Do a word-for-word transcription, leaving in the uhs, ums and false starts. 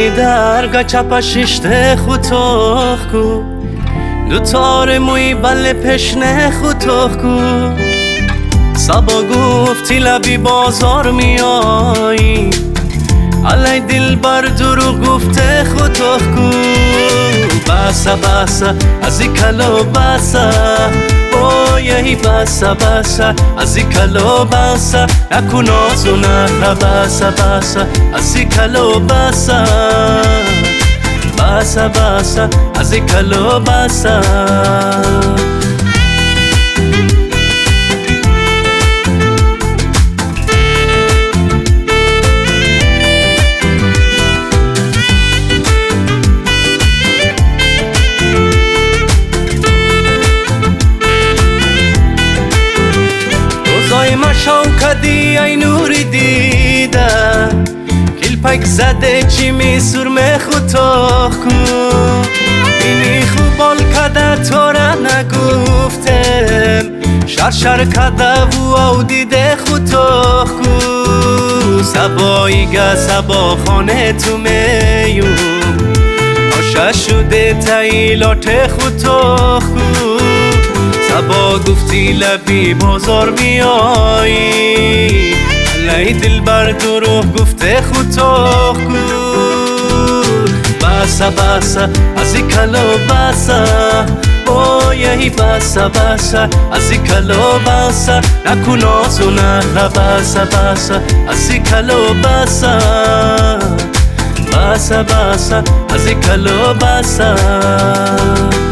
دارگا چپاشیشته خوتوخ کو دوتار موی بله پشنه خوتوخ کو سبا گفتی لبی بازار میایی علی دل بر دروغ گفته خوتوخ کو باسا باسا ازی کلو باسا اویهی باسا باسا ازی کلو باسا نکن آزو نخرا باسا باسا ازی کلو باسا باسا باسا ازی کلو باسا ما شوکدی ای نوری دیدم کل پک زده چی می سرمه خوتاخ کن اینی خوبال کده تو را نگفتم شر شر کده و او دیده خوتاخ کن سبایی گه سبا خانه تو میون آشه شده تایلات خوتاخ کن سبا گفتی لبی بازار میایی علی دل بر دروغ گفته خوتاخ کو باسا باسا ازی کلو باسا اویهی باسا باسا ازی کلو باسا نکن آزو نخرا باسا باسا ازی کلو باسا باسا باسا ازی کلو باسا